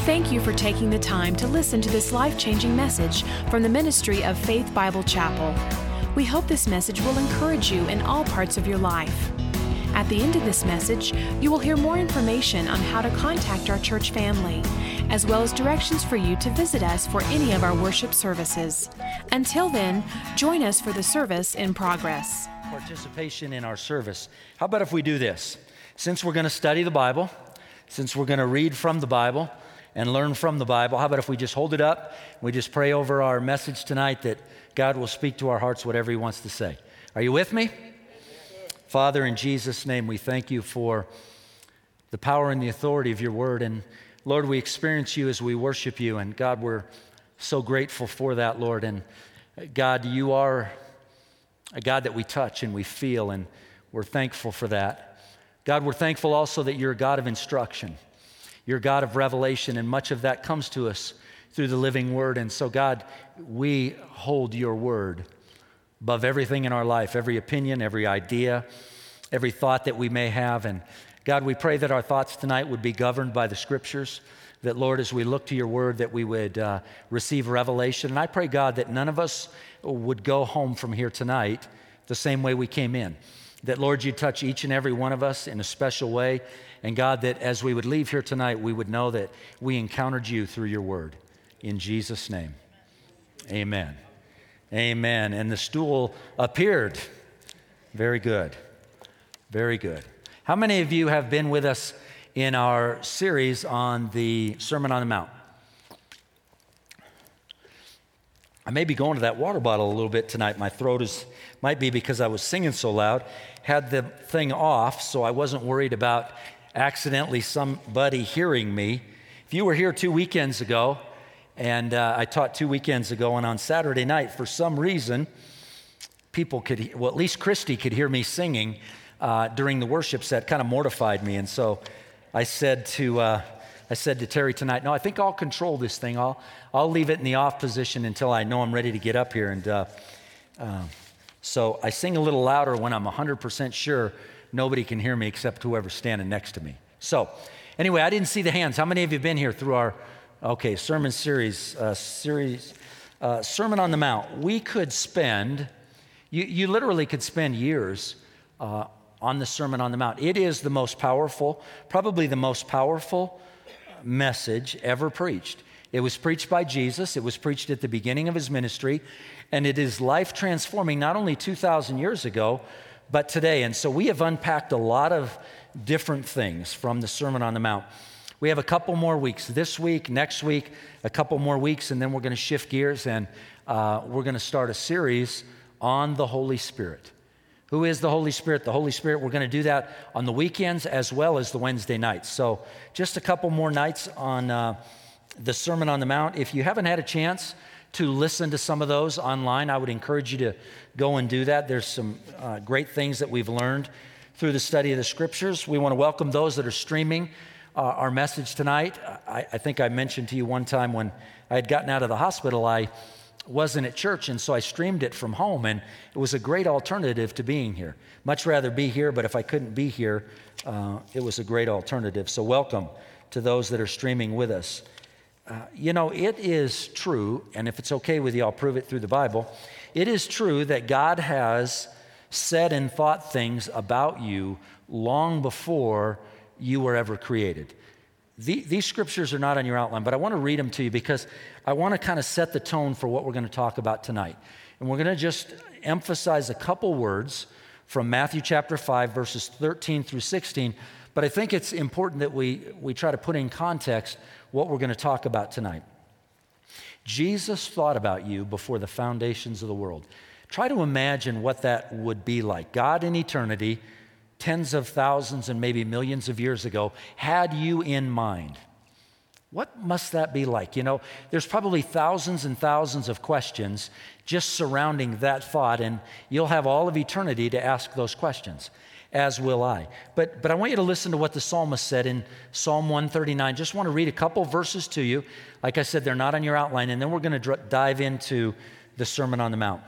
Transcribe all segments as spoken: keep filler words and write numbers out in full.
Thank you for taking the time to listen to this life-changing message from the ministry of Faith Bible Chapel. We hope this message will encourage you in all parts of your life. At the end of this message, you will hear more information on how to contact our church family, as well as directions for you to visit us for any of our worship services. Until then, join us for the service in progress. Participation in our service. How about if we do this? Since we're going to study the Bible, since we're going to read from the Bible and learn from the Bible, how about if we just hold it up, we just pray over our message tonight that God will speak to our hearts whatever He wants to say. Are you with me? Father, in Jesus' name, we thank you for the power and the authority of your word. And Lord, we experience you as we worship you. And God, we're so grateful for that, Lord. And God, you are a God that we touch and we feel, and we're thankful for that. God, we're thankful also that you're a God of instruction. You're a God of revelation, and much of that comes to us through the living word. And so, God, we hold your word above everything in our life, every opinion, every idea, every thought that we may have. And God, we pray that our thoughts tonight would be governed by the scriptures, that, Lord, as we look to your word, that we would uh, receive revelation. And I pray, God, that none of us would go home from here tonight the same way we came in. That, Lord, you touch each and every one of us in a special way. And God, that as we would leave here tonight, we would know that we encountered you through your word. In Jesus' name, amen. Amen. And the stool appeared. Very good. Very good. How many of you have been with us in our series on the Sermon on the Mount? I may be going to that water bottle a little bit tonight. My throat is, might be because I was singing so loud. Had the thing off, so I wasn't worried about accidentally somebody hearing me. If you were here two weekends ago, and uh, I taught two weekends ago, and on Saturday night, for some reason, people could, well, at least Christy could hear me singing uh, during the worship set. Kind of mortified me, and so I said to uh, I said to Terry tonight, no, I think I'll control this thing. I'll I'll leave it in the off position until I know I'm ready to get up here. And uh, uh, so I sing a little louder when I'm one hundred percent sure nobody can hear me except whoever's standing next to me. So anyway, I didn't see the hands. How many of you have been here through our Okay, sermon series, uh, series, uh, Sermon on the Mount? We could spend, you, you literally could spend years uh, on the Sermon on the Mount. It is the most powerful, probably the most powerful message ever preached. It was preached by Jesus. It was preached at the beginning of his ministry, and it is life-transforming not only two thousand years ago, but today. And so we have unpacked a lot of different things from the Sermon on the Mount. We have a couple more weeks, this week, next week, a couple more weeks, and then we're going to shift gears, and uh, we're going to start a series on the Holy Spirit. Who is the Holy Spirit? The Holy Spirit, we're going to do that on the weekends as well as the Wednesday nights. So just a couple more nights on uh, the Sermon on the Mount. If you haven't had a chance to listen to some of those online, I would encourage you to go and do that. There's some uh, great things that we've learned through the study of the Scriptures. We want to welcome those that are streaming Uh, our message tonight. I, I think I mentioned to you one time when I had gotten out of the hospital, I wasn't at church, and so I streamed it from home, and it was a great alternative to being here. Much rather be here, but if I couldn't be here, uh, it was a great alternative. So welcome to those that are streaming with us. Uh, you know, it is true, and if it's okay with you, I'll prove it through the Bible. It is true that God has said and thought things about you long before you were ever created. The, these scriptures are not on your outline, but I want to read them to you because I want to kind of set the tone for what we're going to talk about tonight. And we're going to just emphasize a couple words from Matthew chapter five, verses thirteen through sixteen, but I think it's important that we, we try to put in context what we're going to talk about tonight. Jesus thought about you before the foundations of the world. Try to imagine what that would be like. God in eternity, tens of thousands and maybe millions of years ago, had you in mind. What must that be like? You know, there's probably thousands and thousands of questions just surrounding that thought, and you'll have all of eternity to ask those questions, as will I. But, but I want you to listen to what the psalmist said in Psalm one thirty-nine. Just want to read a couple verses to you. Like I said, they're not on your outline, and then we're going to dr- dive into the Sermon on the Mount.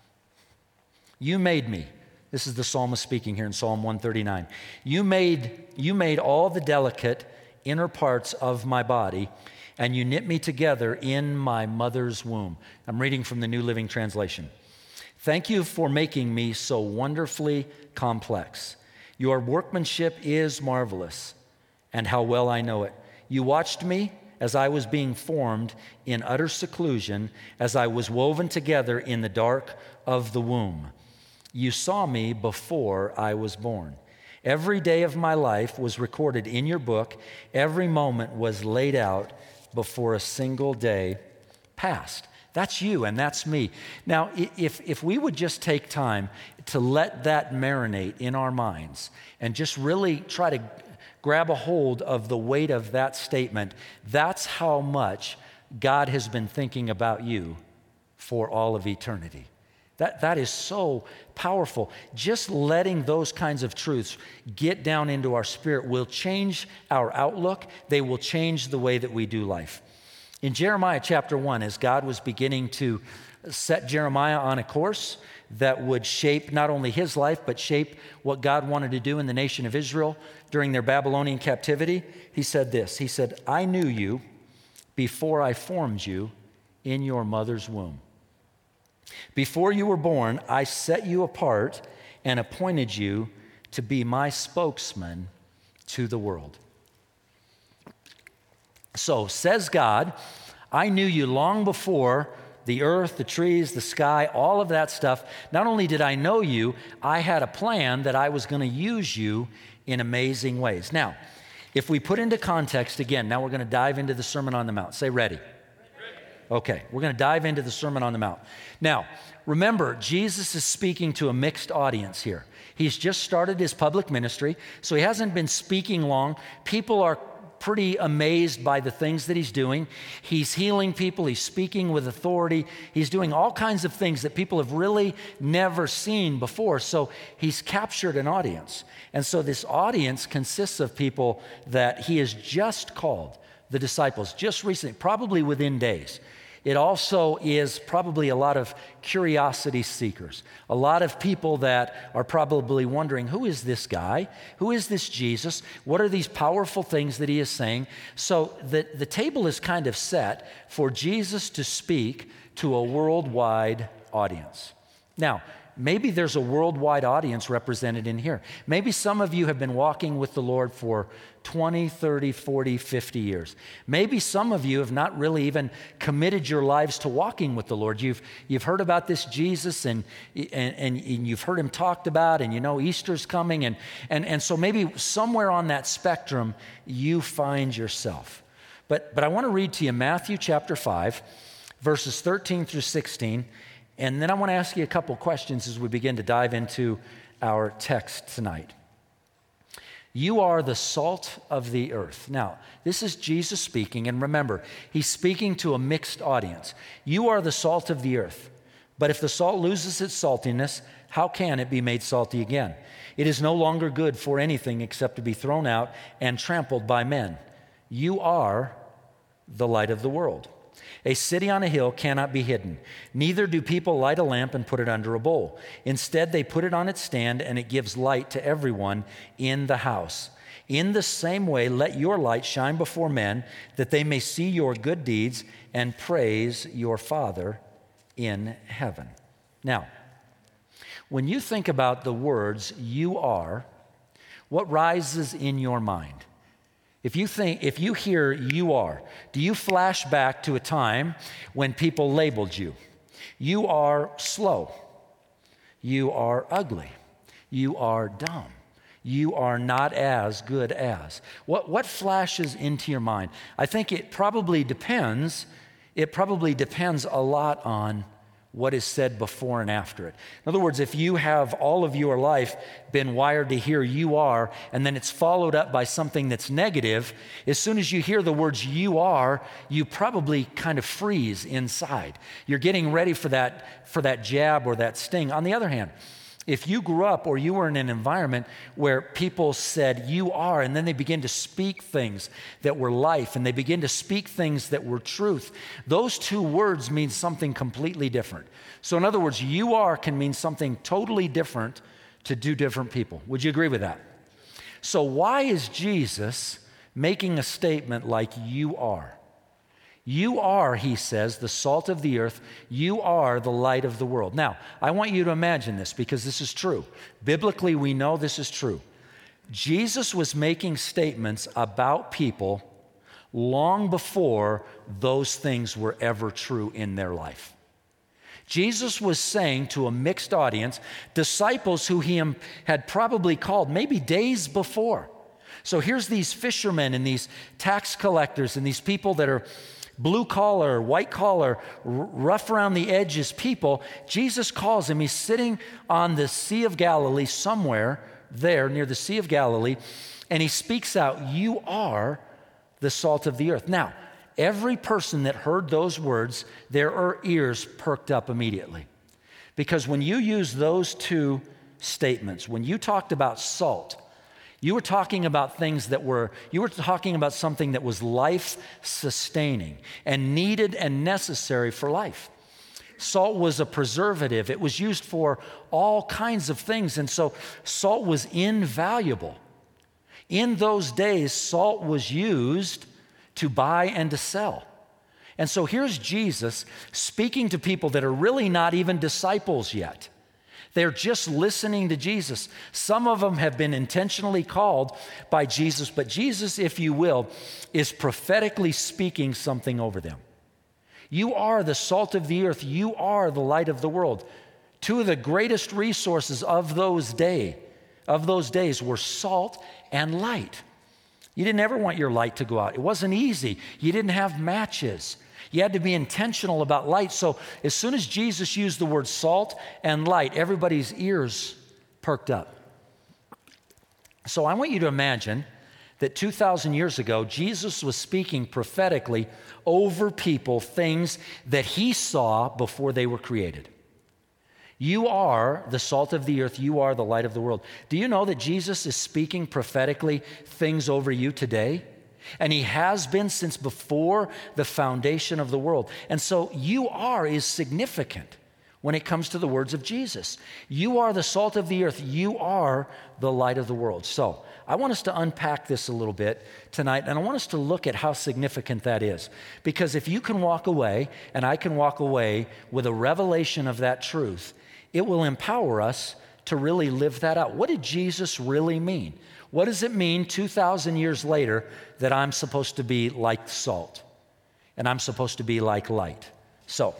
You made me. This is the psalmist speaking here in Psalm one thirty-nine. You made, you made all the delicate inner parts of my body, and you knit me together in my mother's womb. I'm reading from the New Living Translation. Thank you for making me so wonderfully complex. Your workmanship is marvelous, and how well I know it. You watched me as I was being formed in utter seclusion, as I was woven together in the dark of the womb. You saw me before I was born. Every day of my life was recorded in your book. Every moment was laid out before a single day passed. That's you and that's me. Now, if, if we would just take time to let that marinate in our minds and just really try to grab a hold of the weight of that statement, that's how much God has been thinking about you for all of eternity. That, that is so powerful. Just letting those kinds of truths get down into our spirit will change our outlook. They will change the way that we do life. In Jeremiah chapter one, as God was beginning to set Jeremiah on a course that would shape not only his life, but shape what God wanted to do in the nation of Israel during their Babylonian captivity, he said this. He said, I knew you before I formed you in your mother's womb. Before you were born, I set you apart and appointed you to be my spokesman to the world. So, says God, I knew you long before the earth, the trees, the sky, all of that stuff. Not only did I know you, I had a plan that I was going to use you in amazing ways. Now, if we put into context, again, now we're going to dive into the Sermon on the Mount. Say ready. Okay, we're going to dive into the Sermon on the Mount. Now, remember, Jesus is speaking to a mixed audience here. He's just started his public ministry, so he hasn't been speaking long. People are pretty amazed by the things that he's doing. He's healing people. He's speaking with authority. He's doing all kinds of things that people have really never seen before. So he's captured an audience. And so this audience consists of people that he has just called the disciples, just recently, probably within days. It also is probably a lot of curiosity seekers, a lot of people that are probably wondering, who is this guy? Who is this Jesus? What are these powerful things that he is saying? So the, the table is kind of set for Jesus to speak to a worldwide audience. Now, maybe there's a worldwide audience represented in here. Maybe some of you have been walking with the Lord for twenty, thirty, forty, fifty years. Maybe some of you have not really even committed your lives to walking with the Lord. You've, you've heard about this Jesus and, and, and you've heard him talked about, and you know Easter's coming. And, and, and so maybe somewhere on that spectrum you find yourself. But, but I want to read to you Matthew chapter five, verses thirteen through sixteen. And then I want to ask you a couple questions as we begin to dive into our text tonight. You are the salt of the earth. Now, this is Jesus speaking, and remember, he's speaking to a mixed audience. You are the salt of the earth, but if the salt loses its saltiness, how can it be made salty again? It is no longer good for anything except to be thrown out and trampled by men. You are the light of the world. A city on a hill cannot be hidden. Neither do people light a lamp and put it under a bowl. Instead, they put it on its stand, and it gives light to everyone in the house. In the same way, let your light shine before men, that they may see your good deeds and praise your Father in heaven. Now, when you think about the words, you are, what rises in your mind? If you think, if you hear you are, do you flash back to a time when people labeled you? You are slow. You are ugly. You are dumb. You are not as good as. What, what flashes into your mind? I think it probably depends. It probably depends a lot on what is said before and after it. In other words, if you have all of your life been wired to hear you are, and then it's followed up by something that's negative, as soon as you hear the words you are, you probably kind of freeze inside. You're getting ready for that, for that jab or that sting. On the other hand, if you grew up or you were in an environment where people said you are, and then they begin to speak things that were life, and they begin to speak things that were truth, those two words mean something completely different. So in other words, you are can mean something totally different to two different people. Would you agree with that? So why is Jesus making a statement like you are? You are, he says, the salt of the earth. You are the light of the world. Now, I want you to imagine this because this is true. Biblically, we know this is true. Jesus was making statements about people long before those things were ever true in their life. Jesus was saying to a mixed audience, disciples who he had probably called maybe days before. So here's these fishermen and these tax collectors and these people that are blue collar, white collar, rough around the edges people. Jesus calls him. He's sitting on the Sea of Galilee somewhere there near the Sea of Galilee, and he speaks out, you are the salt of the earth. Now, every person that heard those words, their ears perked up immediately. Because when you use those two statements, when you talked about salt, you were talking about things that were, you were talking about something that was life-sustaining and needed and necessary for life. Salt was a preservative. It was used for all kinds of things, and so salt was invaluable. In those days, salt was used to buy and to sell. And so here's Jesus speaking to people that are really not even disciples yet. They're just listening to Jesus. Some of them have been intentionally called by Jesus, but Jesus, if you will, is prophetically speaking something over them. You are the salt of the earth. You are the light of the world. Two of the greatest resources of those day, of those days were salt and light. You didn't ever want your light to go out. It wasn't easy. You didn't have matches. You had to be intentional about light. So as soon as Jesus used the word salt and light, everybody's ears perked up. So I want you to imagine that two thousand years ago, Jesus was speaking prophetically over people, things that he saw before they were created. You are the salt of the earth. You are the light of the world. Do you know that Jesus is speaking prophetically things over you today? And he has been since before the foundation of the world. And so you are is significant when it comes to the words of Jesus. You are the salt of the earth. You are the light of the world. So I want us to unpack this a little bit tonight, and I want us to look at how significant that is. Because if you can walk away, and I can walk away with a revelation of that truth, it will empower us to really live that out. What did Jesus really mean? What does it mean two thousand years later that I'm supposed to be like salt and I'm supposed to be like light? So,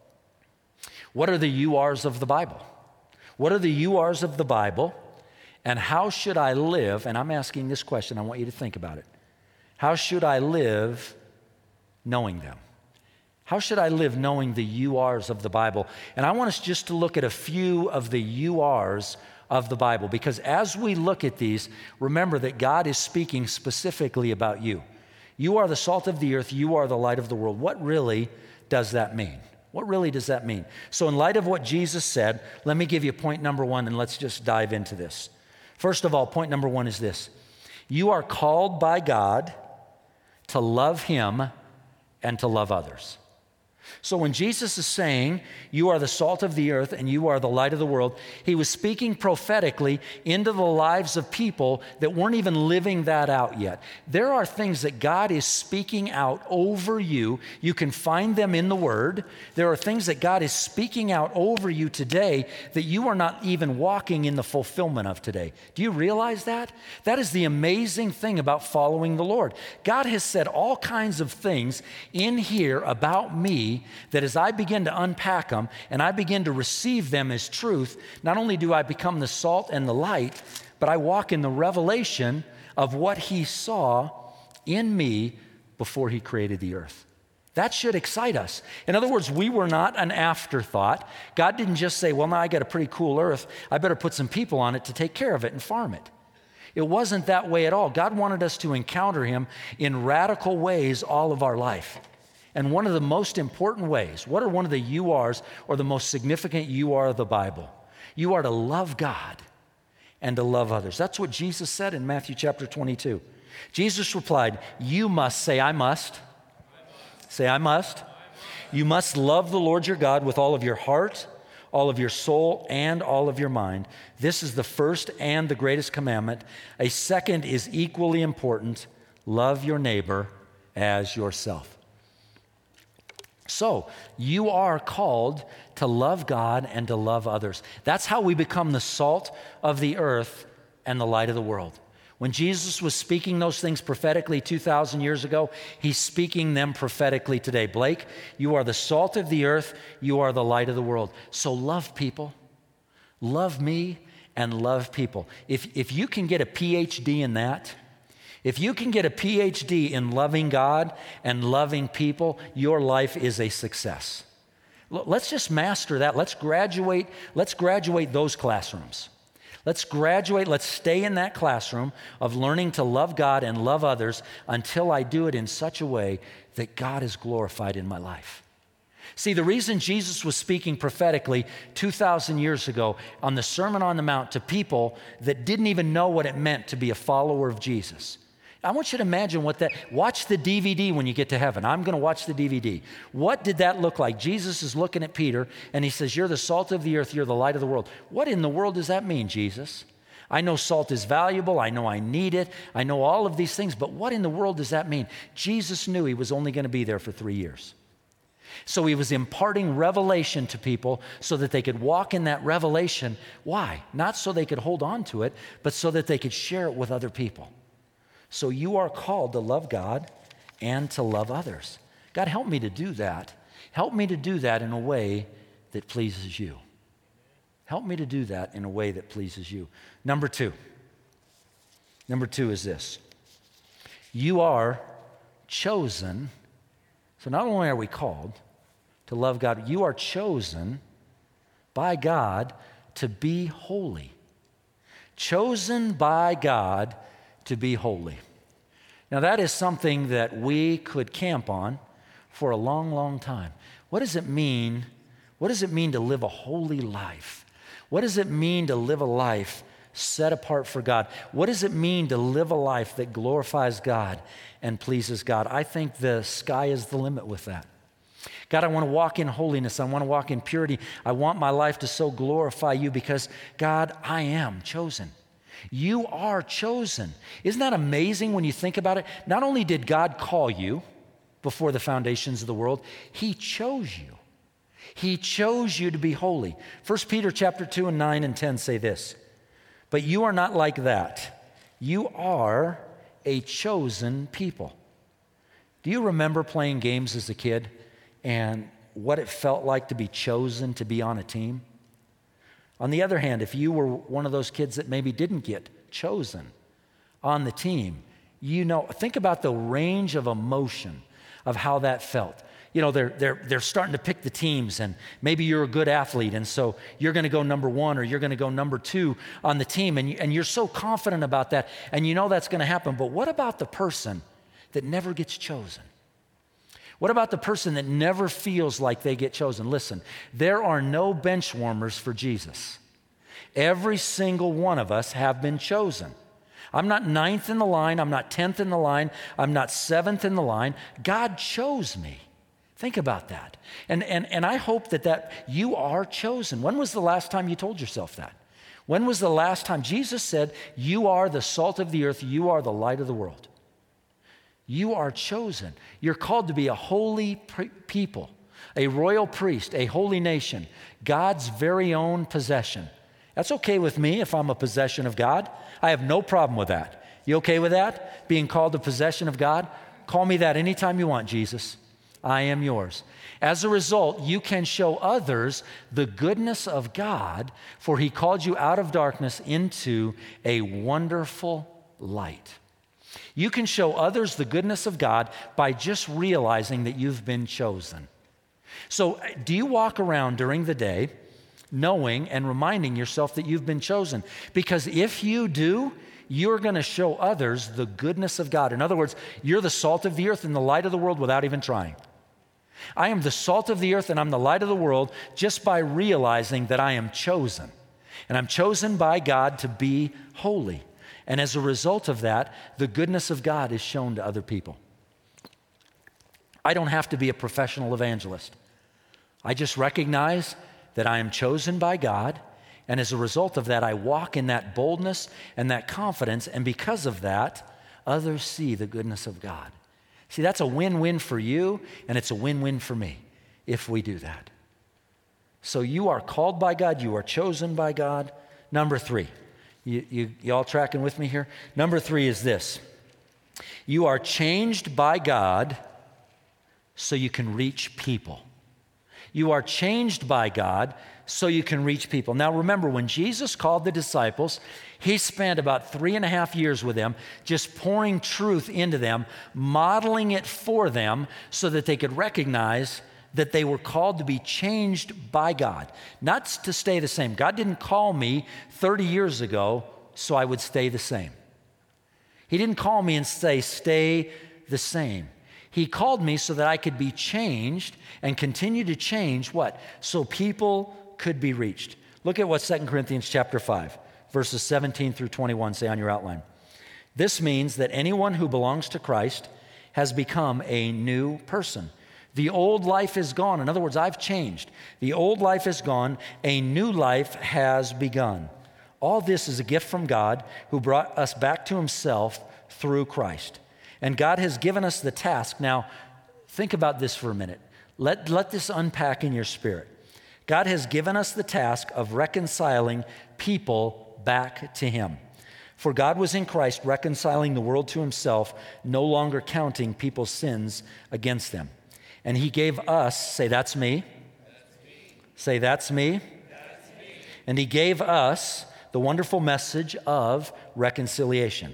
what are the you ares of the Bible? What are the you ares of the Bible, and how should I live? And I'm asking this question. I want you to think about it. How should I live knowing them? How should I live knowing the you ares of the Bible? And I want us just to look at a few of the you ares of the Bible, because as we look at these, remember that God is speaking specifically about you. You are the salt of the earth. You are the light of the world. What really does that mean? What really does that mean? So in light of what Jesus said, let me give you point number one, and let's just dive into this. First of all, point number one is this. You are called by God to love him and to love others. So when Jesus is saying, you are the salt of the earth and you are the light of the world, he was speaking prophetically into the lives of people that weren't even living that out yet. There are things that God is speaking out over you. You can find them in the Word. There are things that God is speaking out over you today that you are not even walking in the fulfillment of today. Do you realize that? That is the amazing thing about following the Lord. God has said all kinds of things in here about me that as I begin to unpack them and I begin to receive them as truth, not only do I become the salt and the light, but I walk in the revelation of what he saw in me before he created the earth. That should excite us. In other words, we were not an afterthought. God didn't just say, well, now I got a pretty cool earth. I better put some people on it to take care of it and farm it. It wasn't that way at all. God wanted us to encounter him in radical ways all of our life. And one of the most important ways, what are one of the you ares or the most significant you are of the Bible? You are to love God and to love others. That's what Jesus said in Matthew chapter twenty-two. Jesus replied, you must, say I must. Say I must. You must love the Lord your God with all of your heart, all of your soul, and all of your mind. This is the first and the greatest commandment. A second is equally important. Love your neighbor as yourself. So you are called to love God and to love others. That's how we become the salt of the earth and the light of the world. When Jesus was speaking those things prophetically two thousand years ago, he's speaking them prophetically today. Blake, you are the salt of the earth. You are the light of the world. So love people. Love me and love people. If, if you can get a P H D in that, if you can get a P H D in loving God and loving people, your life is a success. Let's just master that. Let's graduate. Let's graduate those classrooms. Let's graduate. Let's stay in that classroom of learning to love God and love others until I do it in such a way that God is glorified in my life. See, the reason Jesus was speaking prophetically two thousand years ago on the Sermon on the Mount to people that didn't even know what it meant to be a follower of Jesus. I want you to imagine what that, watch the D V D when you get to heaven. I'm going to watch the D V D. What did that look like? Jesus is looking at Peter and he says, you're the salt of the earth, you're the light of the world. What in the world does that mean, Jesus? I know salt is valuable, I know I need it, I know all of these things, but what in the world does that mean? Jesus knew he was only going to be there for three years. So he was imparting revelation to people so that they could walk in that revelation. Why? Not so they could hold on to it, but so that they could share it with other people. So you are called to love God and to love others. God, help me to do that. Help me to do that in a way that pleases you. Help me to do that in a way that pleases you. Number two. Number two is this. You are chosen. So not only are we called to love God, you are chosen by God to be holy. Chosen by God to be holy. Now that is something that we could camp on for a long, long time. What does it mean? What does it mean to live a holy life? What does it mean to live a life set apart for God? What does it mean to live a life that glorifies God and pleases God? I think the sky is the limit with that. God, I want to walk in holiness. I want to walk in purity. I want my life to so glorify you because, God, I am chosen. You are chosen. Isn't that amazing when you think about it? Not only did God call you before the foundations of the world, he chose you. He chose you to be holy. First Peter chapter two and nine and ten say this, but you are not like that. You are a chosen people. Do you remember playing games as a kid and what it felt like to be chosen to be on a team? On the other hand, if you were one of those kids that maybe didn't get chosen on the team, you know, think about the range of emotion of how that felt. You know, they're, they're, they're starting to pick the teams, and maybe you're a good athlete, and so you're going to go number one or you're going to go number two on the team, and, you, and you're so confident about that, and you know that's going to happen. But what about the person that never gets chosen? What about the person that never feels like they get chosen? Listen, there are no bench warmers for Jesus. Every single one of us have been chosen. I'm not ninth in the line. I'm not tenth in the line. I'm not seventh in the line. God chose me. Think about that. And, and, and I hope that, that you are chosen. When was the last time you told yourself that? When was the last time? Jesus said, you are the salt of the earth. You are the light of the world. You are chosen. You're called to be a holy pre- people, a royal priest, a holy nation, God's very own possession. That's okay with me if I'm a possession of God. I have no problem with that. You okay with that? Being called a possession of God? Call me that anytime you want, Jesus. I am yours. As a result, you can show others the goodness of God, for he called you out of darkness into a wonderful light. You can show others the goodness of God by just realizing that you've been chosen. So do you walk around during the day knowing and reminding yourself that you've been chosen? Because if you do, you're going to show others the goodness of God. In other words, you're the salt of the earth and the light of the world without even trying. I am the salt of the earth and I'm the light of the world just by realizing that I am chosen. And I'm chosen by God to be holy. And as a result of that, the goodness of God is shown to other people. I don't have to be a professional evangelist. I just recognize that I am chosen by God, and as a result of that, I walk in that boldness and that confidence, and because of that, others see the goodness of God. See, that's a win-win for you, and it's a win-win for me. if we do that. So you are called by God. You are chosen by God. Number three, you, you, you all tracking with me here? Number three is this. You are changed by God so you can reach people. You are changed by God so you can reach people. Now remember, when Jesus called the disciples, he spent about three and a half years with them, just pouring truth into them, modeling it for them so that they could recognize that they were called to be changed by God, not to stay the same. God didn't call me thirty years ago so I would stay the same. He didn't call me and say, stay the same. He called me so that I could be changed and continue to change what? So people could be reached. Look at what Second Corinthians chapter five, verses seventeen through twenty-one say on your outline. This means that anyone who belongs to Christ has become a new person. The old life is gone. In other words, I've changed. The old life is gone. A new life has begun. All this is a gift from God who brought us back to himself through Christ. And God has given us the task. Now, think about this for a minute. Let, let this unpack in your spirit. God has given us the task of reconciling people back to him. For God was in Christ reconciling the world to himself, no longer counting people's sins against them. And he gave us, say, that's me. That's me. Say, that's me. That's me. And he gave us the wonderful message of reconciliation.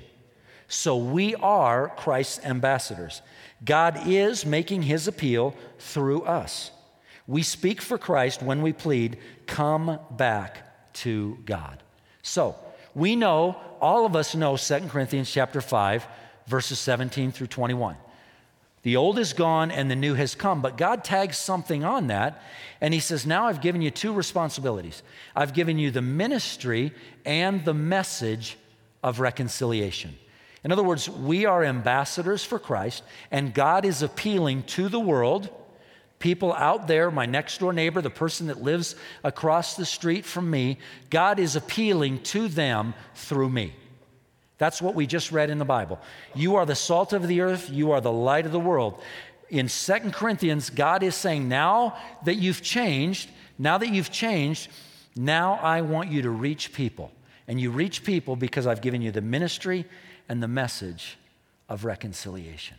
So we are Christ's ambassadors. God is making his appeal through us. We speak for Christ when we plead, come back to God. So we know, all of us know Second Corinthians chapter five, verses seventeen through twenty-one. The old is gone and the new has come, but God tags something on that, and he says, now I've given you two responsibilities. I've given you the ministry and the message of reconciliation. In other words, we are ambassadors for Christ, and God is appealing to the world, people out there, my next door neighbor, the person that lives across the street from me, God is appealing to them through me. That's what we just read in the Bible. You are the salt of the earth. You are the light of the world. In Second Corinthians, God is saying, now that you've changed, now that you've changed, now I want you to reach people. And you reach people because I've given you the ministry and the message of reconciliation.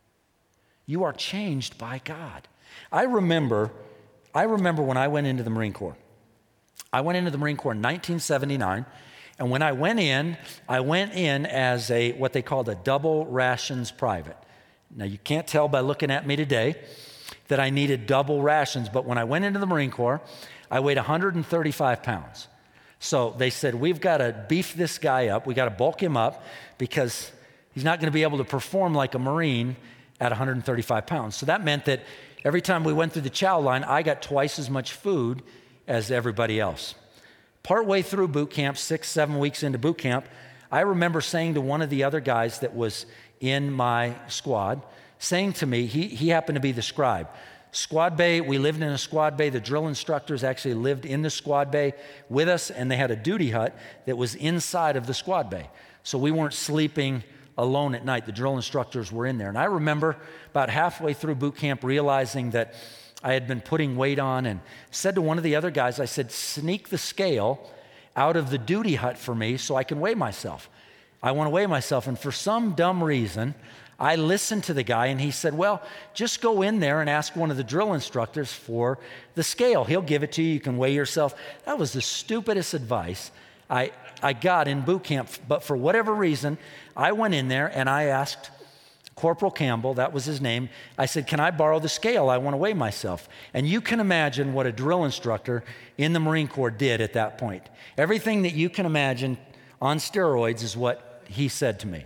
You are changed by God. I remember, I remember when I went into the Marine Corps. I went into the Marine Corps in nineteen seventy-nine. And when I went in, I went in as a what they called a double rations private. Now, you can't tell by looking at me today that I needed double rations, but when I went into the Marine Corps, I weighed one hundred thirty-five pounds. So they said, we've got to beef this guy up. We got to bulk him up because he's not going to be able to perform like a Marine at one hundred thirty-five pounds. So that meant that every time we went through the chow line, I got twice as much food as everybody else. Partway through boot camp, six, seven weeks into boot camp, I remember saying to one of the other guys that was in my squad, saying to me, he, he happened to be the scribe. Squad bay, we lived in a squad bay. The drill instructors actually lived in the squad bay with us, and they had a duty hut that was inside of the squad bay. So we weren't sleeping alone at night. The drill instructors were in there. And I remember about halfway through boot camp realizing that I had been putting weight on and said to one of the other guys, I said, sneak the scale out of the duty hut for me so I can weigh myself. I want to weigh myself. And for some dumb reason, I listened to the guy and he said, well, just go in there and ask one of the drill instructors for the scale. He'll give it to you. You can weigh yourself. That was the stupidest advice I, I got in boot camp. But for whatever reason, I went in there and I asked Corporal Campbell, that was his name. I said, can I borrow the scale? I want to weigh myself. And you can imagine what a drill instructor in the Marine Corps did at that point. Everything that you can imagine on steroids is what he said to me.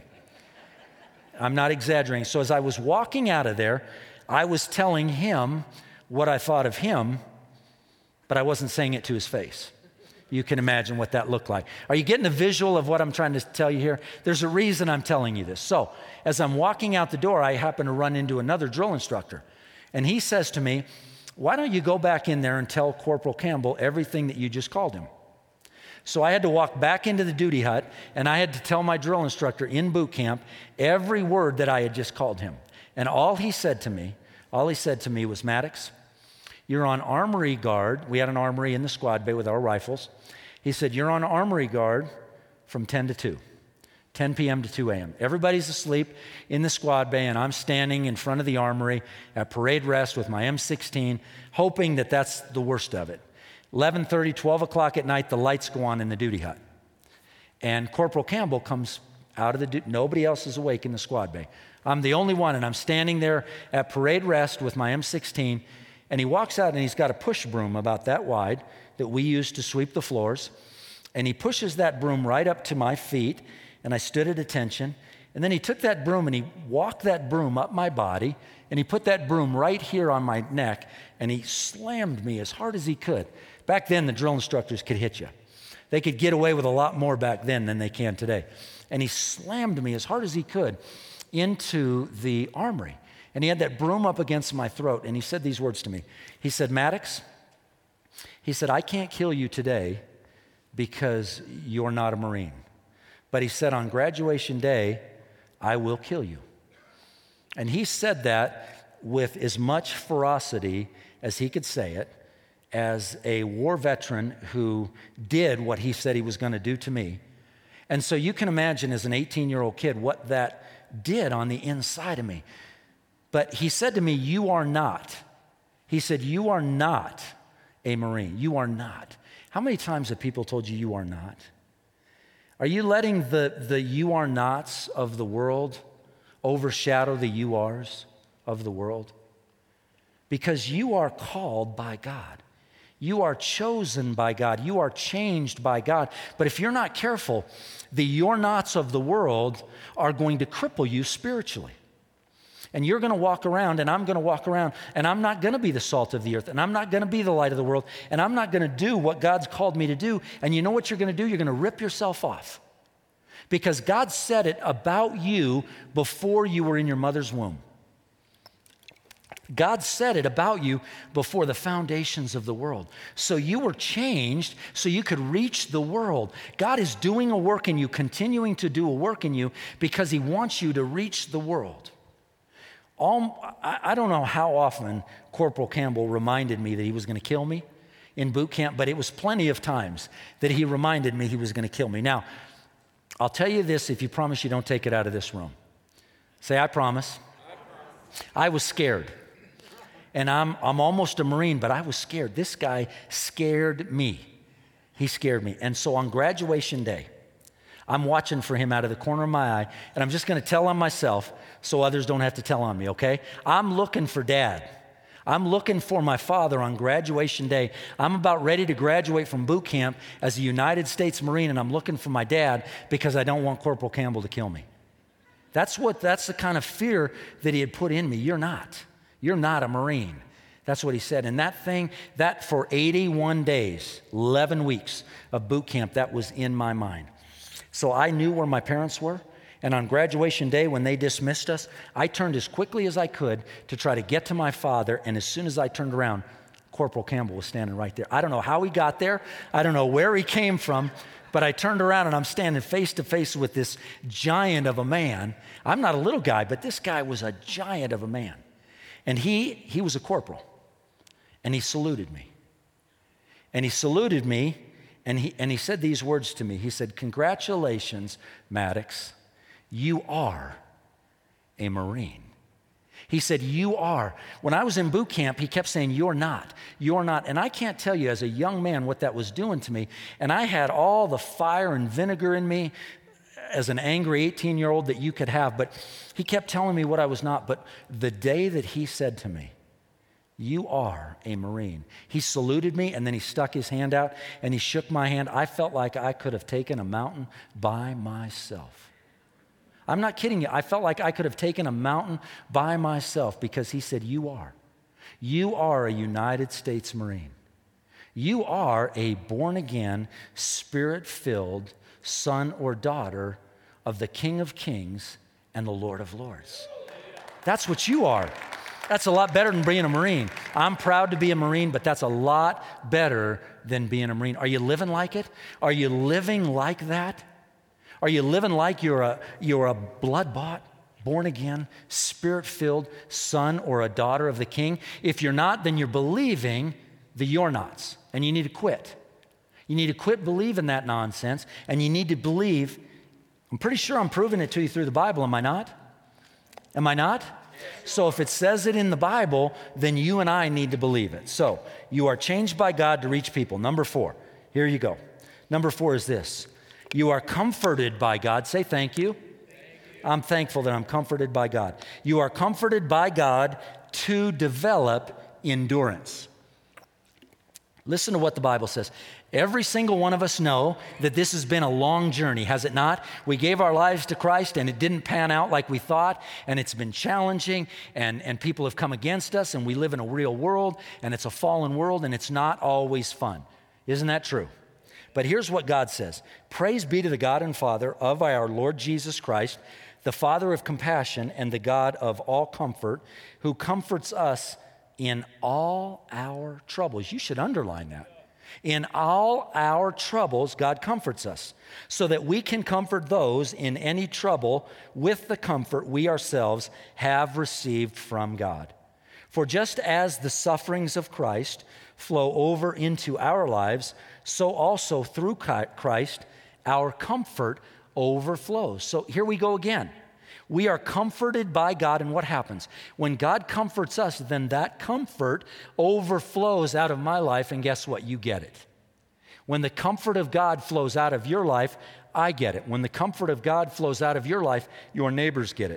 I'm not exaggerating. So as I was walking out of there, I was telling him what I thought of him, but I wasn't saying it to his face. You can imagine what that looked like. Are you getting a visual of what I'm trying to tell you here? There's a reason I'm telling you this. So as I'm walking out the door, I happen to run into another drill instructor. And he says to me, why don't you go back in there and tell Corporal Campbell everything that you just called him? So I had to walk back into the duty hut, and I had to tell my drill instructor in boot camp every word that I had just called him. And all he said to me, all he said to me was, Maddox, you're on armory guard. We had an armory in the squad bay with our rifles. He said, you're on armory guard from ten to two, ten p.m. to two a.m. Everybody's asleep in the squad bay, and I'm standing in front of the armory at parade rest with my M sixteen, hoping that that's the worst of it. eleven thirty, twelve o'clock at night, the lights go on in the duty hut. And Corporal Campbell comes out of the, du- nobody else is awake in the squad bay. I'm the only one, and I'm standing there at parade rest with my M sixteen, and he walks out and he's got a push broom about that wide that we use to sweep the floors, and he pushes that broom right up to my feet, and I stood at attention, and then he took that broom and he walked that broom up my body, and he put that broom right here on my neck, and he slammed me as hard as he could. Back then, the drill instructors could hit you. They could get away with a lot more back then than they can today. And he slammed me as hard as he could into the armory. And he had that broom up against my throat, and he said these words to me. He said, Maddox, he said, I can't kill you today because you're not a Marine. But he said, on graduation day, I will kill you. And he said that with as much ferocity as he could say it, as a war veteran who did what he said he was going to do to me. And so you can imagine as an eighteen-year-old kid what that did on the inside of me. But he said to me, you are not. He said, you are not a Marine. You are not. How many times have people told you you are not? Are you letting the, the you are nots of the world overshadow the you ares of the world? Because you are called by God. You are chosen by God. You are changed by God. But if you're not careful, the you're nots of the world are going to cripple you spiritually. And you're going to walk around, and I'm going to walk around, and I'm not going to be the salt of the earth, and I'm not going to be the light of the world, and I'm not going to do what God's called me to do. And you know what you're going to do? You're going to rip yourself off. Because God said it about you before you were in your mother's womb. God said it about you before the foundations of the world. So you were changed so you could reach the world. God is doing a work in you, continuing to do a work in you because he wants you to reach the world. All, I, I don't know how often Corporal Campbell reminded me that he was going to kill me in boot camp, but it was plenty of times that he reminded me he was going to kill me. Now, I'll tell you this if you promise you don't take it out of this room. Say, I promise. I promise. I was scared. And I'm, I'm almost a Marine, but I was scared. This guy scared me. He scared me. And so on graduation day, I'm watching for him out of the corner of my eye, and I'm just going to tell on myself so others don't have to tell on me, okay? I'm looking for Dad. I'm looking for my father on graduation day. I'm about ready to graduate from boot camp as a United States Marine, and I'm looking for my dad because I don't want Corporal Campbell to kill me. That's what, that's the kind of fear that he had put in me. You're not. You're not a Marine. That's what he said. And that thing, that for eighty-one days, eleven weeks of boot camp, that was in my mind. So I knew where my parents were. And on graduation day, when they dismissed us, I turned as quickly as I could to try to get to my father. And as soon as I turned around, Corporal Campbell was standing right there. I don't know how he got there. I don't know where he came from. But I turned around and I'm standing face to face with this giant of a man. I'm not a little guy, but this guy was a giant of a man. And he, he was a corporal. And he saluted me. And he saluted me, and he, and he said these words to me. He said, congratulations, Maddox. You are a Marine. He said, you are. When I was in boot camp, he kept saying, you're not, you're not. And I can't tell you as a young man what that was doing to me. And I had all the fire and vinegar in me as an angry eighteen-year-old that you could have. But he kept telling me what I was not. But the day that he said to me, you are a Marine, he saluted me, and then he stuck his hand out, and he shook my hand. I felt like I could have taken a mountain by myself. I'm not kidding you. I felt like I could have taken a mountain by myself because he said, you are. You are a United States Marine. You are a born-again, spirit-filled son or daughter of the King of Kings and the Lord of Lords. That's what you are. That's a lot better than being a Marine. I'm proud to be a Marine, but that's a lot better than being a Marine. Are you living like it? Are you living like that? Are you living like you're a, you're a blood-bought, born again, spirit-filled son or a daughter of the King? If you're not, then you're believing the you're nots, and you need to quit. You need to quit believing that nonsense, and you need to believe, I'm pretty sure I'm proving it to you through the Bible, am I not? Am I not? So if it says it in the Bible, then you and I need to believe it. So you are changed by God to reach people. Number four, here you go. Number four is this. You are comforted by God. Say thank you. I'm thankful that I'm comforted by God. You are comforted by God to develop endurance. Listen to what the Bible says. Every single one of us know that this has been a long journey, has it not? We gave our lives to Christ and it didn't pan out like we thought, and it's been challenging, and, and people have come against us, and we live in a real world, and it's a fallen world, and it's not always fun. Isn't that true? But here's what God says. Praise be to the God and Father of our Lord Jesus Christ, the Father of compassion and the God of all comfort, who comforts us in all our troubles. You should underline that. In all our troubles, God comforts us, so that we can comfort those in any trouble with the comfort we ourselves have received from God. For just as the sufferings of Christ flow over into our lives, so also through Christ, our comfort overflows. So here we go again. We are comforted by God, and what happens? When God comforts us, then that comfort overflows out of my life, and guess what? You get it. When the comfort of God flows out of your life, I get it. When the comfort of God flows out of your life, your neighbors get it.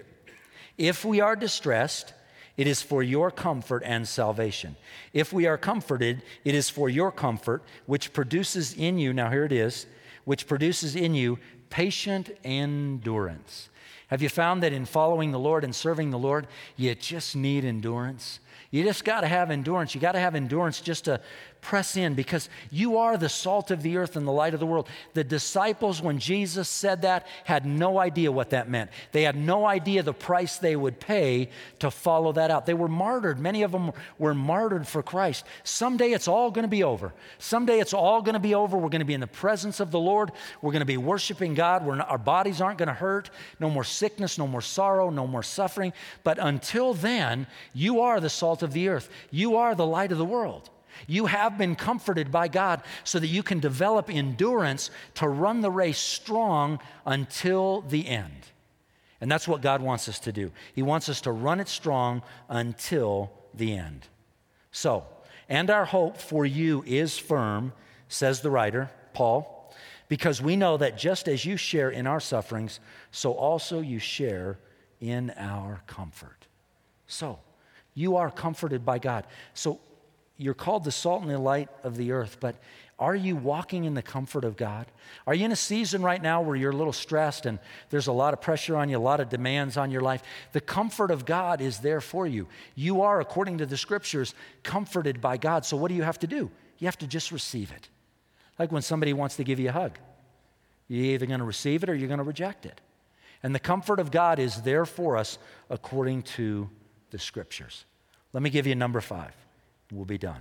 If we are distressed, it is for your comfort and salvation. If we are comforted, it is for your comfort, which produces in you, now here it is, which produces in you patient endurance. Have you found that in following the Lord and serving the Lord, you just need endurance? You just got to have endurance. You got to have endurance just to press in, because you are the salt of the earth and the light of the world. The disciples, when Jesus said that, had no idea what that meant. They had no idea the price they would pay to follow that out. They were martyred. Many of them were martyred for Christ. Someday it's all going to be over. Someday it's all going to be over. We're going to be in the presence of the Lord. We're going to be worshiping God. We're not, our bodies aren't going to hurt. No more sickness, no more sorrow, no more suffering. But until then, you are the salt of the earth. You are the light of the world. You have been comforted by God so that you can develop endurance to run the race strong until the end. And that's what God wants us to do. He wants us to run it strong until the end. So, and our hope for you is firm, says the writer, Paul, because we know that just as you share in our sufferings, so also you share in our comfort. So, you are comforted by God. So, you're called the salt and the light of the earth, but are you walking in the comfort of God? Are you in a season right now where you're a little stressed and there's a lot of pressure on you, a lot of demands on your life? The comfort of God is there for you. You are, according to the scriptures, comforted by God. So what do you have to do? You have to just receive it. Like when somebody wants to give you a hug. You're either going to receive it or you're going to reject it. And the comfort of God is there for us according to the scriptures. Let me give you number five. We'll be done.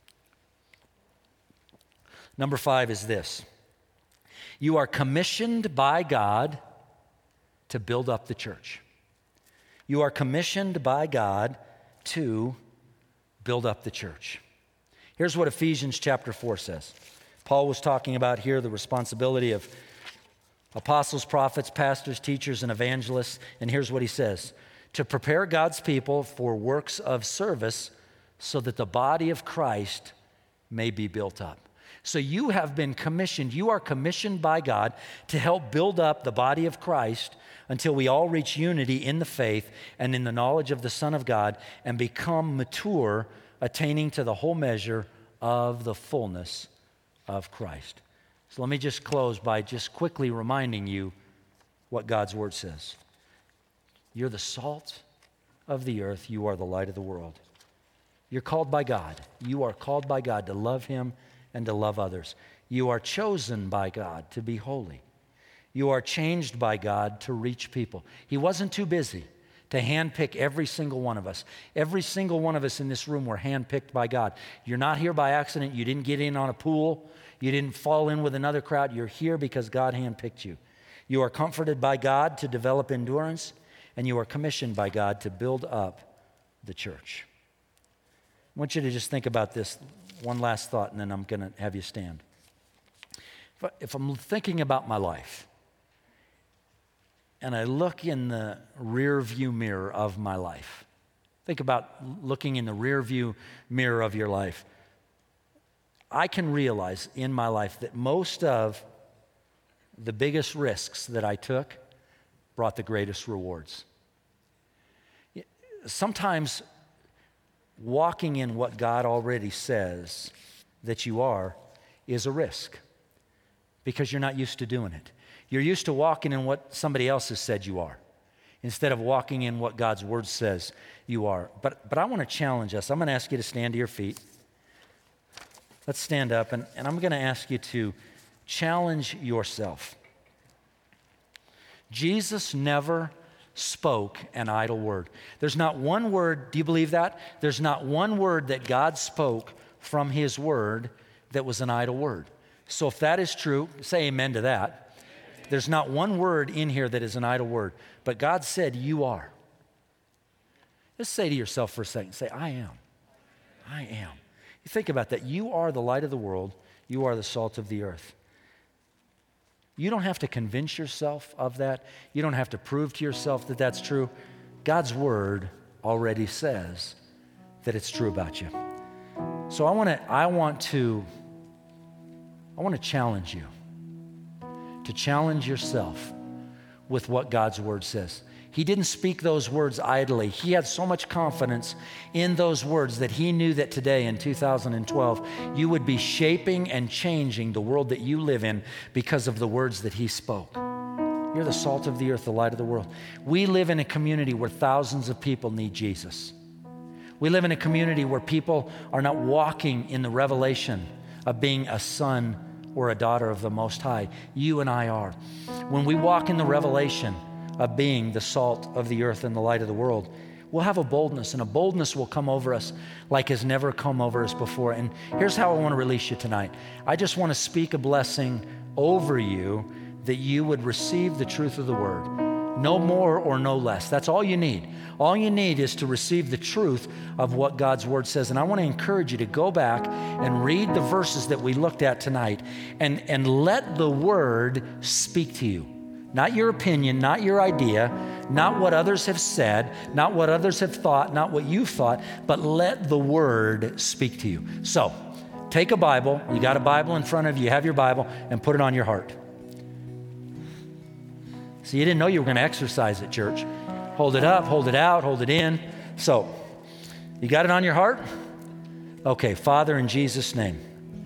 Number five is this. You are commissioned by God to build up the church. You are commissioned by God to build up the church. Here's what Ephesians chapter four says. Paul was talking about here the responsibility of apostles, prophets, pastors, teachers, and evangelists. And here's what he says. To prepare God's people for works of service so that the body of Christ may be built up. So you have been commissioned, you are commissioned by God to help build up the body of Christ until we all reach unity in the faith and in the knowledge of the Son of God and become mature, attaining to the whole measure of the fullness of Christ. So let me just close by just quickly reminding you what God's word says. You're the salt of the earth, you are the light of the world. You're called by God. You are called by God to love Him and to love others. You are chosen by God to be holy. You are changed by God to reach people. He wasn't too busy to handpick every single one of us. Every single one of us in this room were handpicked by God. You're not here by accident. You didn't get in on a pool. You didn't fall in with another crowd. You're here because God handpicked you. You are comforted by God to develop endurance, and you are commissioned by God to build up the church. I want you to just think about this one last thought, and then I'm going to have you stand. If, I, if I'm thinking about my life, and I look in the rear view mirror of my life, think about looking in the rear view mirror of your life. I can realize in my life that most of the biggest risks that I took brought the greatest rewards. Sometimes walking in what God already says that you are is a risk because you're not used to doing it. You're used to walking in what somebody else has said you are instead of walking in what God's word says you are. But, but I want to challenge us. I'm going to ask you to stand to your feet. Let's stand up, and, and I'm going to ask you to challenge yourself. Jesus never spoke an idle word. There's not one word, do you believe that? There's not one word that God spoke from his word that was an idle word. So if that is true, say amen to that. There's not one word in here that is an idle word, but God said you are. Just say to yourself for a second, say, I am. I am. You think about that. You are the light of the world. You are the salt of the earth. You don't have to convince yourself of that. You don't have to prove to yourself that that's true. God's word already says that it's true about you. So I want to I want to I want to challenge you to challenge yourself with what God's word says. He didn't speak those words idly. He had so much confidence in those words that he knew that today in two thousand twelve, you would be shaping and changing the world that you live in because of the words that he spoke. You're the salt of the earth, the light of the world. We live in a community where thousands of people need Jesus. We live in a community where people are not walking in the revelation of being a son or a daughter of the Most High. You and I are. When we walk in the revelation of being the salt of the earth and the light of the world, we'll have a boldness, and a boldness will come over us like has never come over us before. And here's how I want to release you tonight. I just want to speak a blessing over you that you would receive the truth of the word. No more or no less. That's all you need. All you need is to receive the truth of what God's word says. And I want to encourage you to go back and read the verses that we looked at tonight and, and let the word speak to you. Not your opinion, not your idea, not what others have said, not what others have thought, not what you've thought, but let the word speak to you. So, take a Bible, you got a Bible in front of you, you have your Bible, and put it on your heart. So you didn't know you were going to exercise at church. Hold it up, hold it out, hold it in. So, you got it on your heart? Okay, Father, in Jesus' name.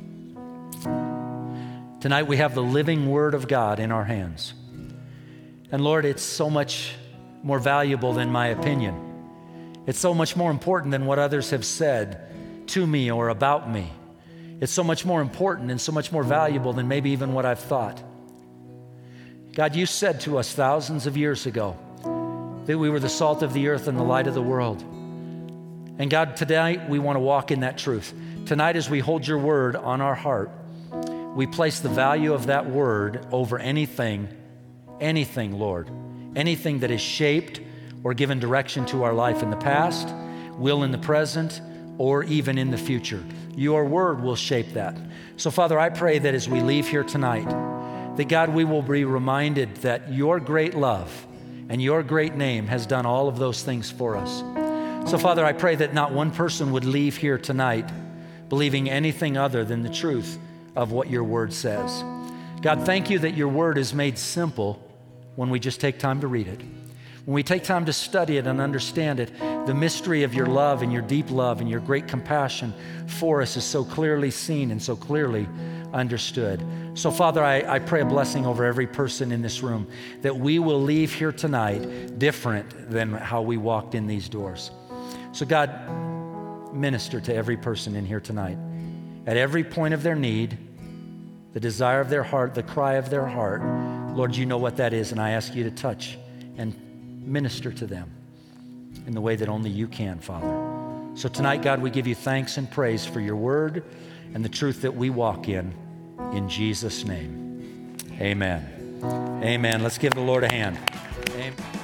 Tonight we have the living word of God in our hands. And Lord, it's so much more valuable than my opinion. It's so much more important than what others have said to me or about me. It's so much more important and so much more valuable than maybe even what I've thought. God, you said to us thousands of years ago that we were the salt of the earth and the light of the world. And God, tonight we want to walk in that truth. Tonight, as we hold your word on our heart, we place the value of that word over anything Anything, Lord, anything that has shaped or given direction to our life in the past, will in the present, or even in the future. Your word will shape that. So, Father, I pray that as we leave here tonight, that God, we will be reminded that your great love and your great name has done all of those things for us. So, Father, I pray that not one person would leave here tonight believing anything other than the truth of what your word says. God, thank you that your word is made simple when we just take time to read it. When we take time to study it and understand it, the mystery of your love and your deep love and your great compassion for us is so clearly seen and so clearly understood. So, Father, I, I pray a blessing over every person in this room, that we will leave here tonight different than how we walked in these doors. So, God, minister to every person in here tonight. At every point of their need, the desire of their heart, the cry of their heart, Lord, you know what that is, and I ask you to touch and minister to them in the way that only you can, Father. So tonight, God, we give you thanks and praise for your word and the truth that we walk in, in Jesus' name. Amen. Amen. Let's give the Lord a hand. Amen.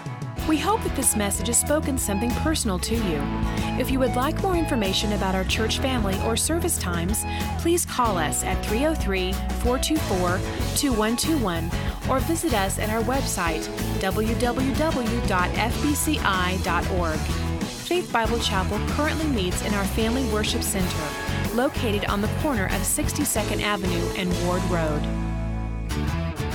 We hope that this message has spoken something personal to you. If you would like more information about our church family or service times, please call us at three oh three, four two four, two one two one or visit us at our website, w w w dot f b c i dot org. Faith Bible Chapel currently meets in our Family Worship Center, located on the corner of sixty-second Avenue and Ward Road.